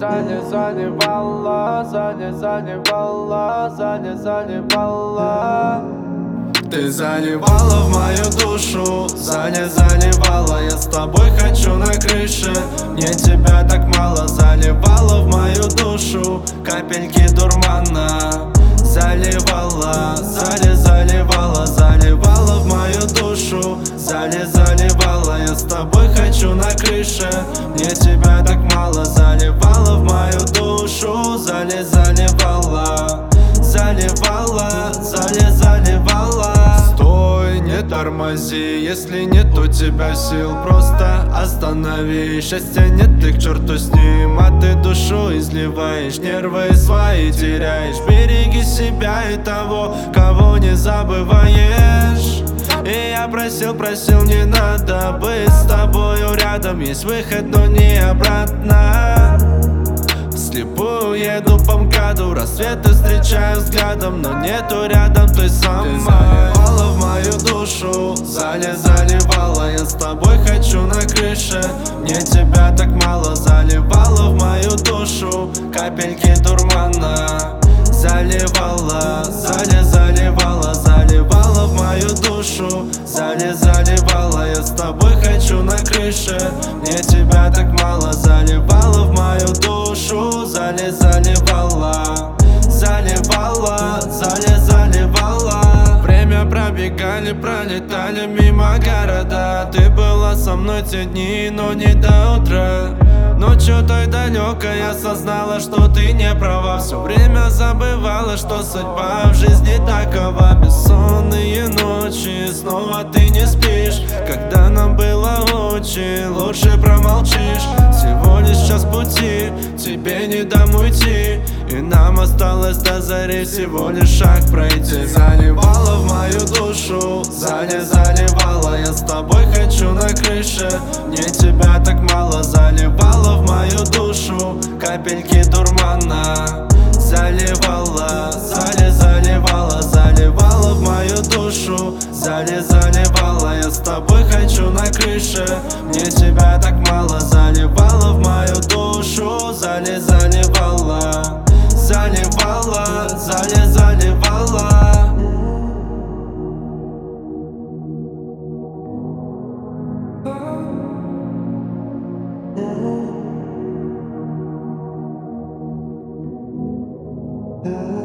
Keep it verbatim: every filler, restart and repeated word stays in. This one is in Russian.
Заня, заливала, Заня, заливала, Заня, заливала. Ты заливала в мою душу, Заня, заливала. Я с тобой хочу на крыше, мне тебя так мало. Заливала в мою душу капельки дурмана. Заливала, зали, заливала, заливала в мою душу. Зали, заливала, я с тобой хочу на крыше, мне тебя так мало. Заливала в мою душу, зали, заливала. Заливала, зали, заливала. Стой, не тормози, если нет у тебя сил, просто останови. Счастья нет, ты к черту с ним, а ты душу изливаешь, нервы свои теряешь. Береги себя и того, кого не забываешь. И я просил, просил, не надо быть с тобою рядом. Есть выход, но не обратно. Вслепую еду по МКАДу, рассветы встречаю взглядом, но нету рядом той самой. Ты заливала в мою душу, Заля, заливала. Я с тобой хочу на крыше, мне тебя так мало. Заливала в мою душу капельки дурмана. Заливала, Заля, заливала, заливала в мою душу. Заля, заливала, я с тобой хочу на крыше, мне тебя так мало. Заливала в мою душу, Заля, заливала. Заливала, Заля, заливала. Время пробегали, пролетали мимо города. Ты была со мной те дни, но не до утра. Ночью той далекой я осознала, что ты не права. Все время забывала, что судьба в жизни такова. Бессонные ночи, снова ты не спишь. Когда нам было очень, лучше промолчишь. Всего лишь час пути, тебе не дам уйти. И нам осталось до зари всего лишь шаг пройти. Заливала в мою душу, Заля, заливала. Я с тобой хочу на крыше, мне тебя так мало. Заливала в мою душу капельки дурмана. Заливала, Заля, заливала, заливала в мою душу. Заля, заливала, я с тобой хочу на крыше, мне тебя так мало. Заливала в мою душу, Заля, заливала. Заливала, Заля, заливала. Yeah.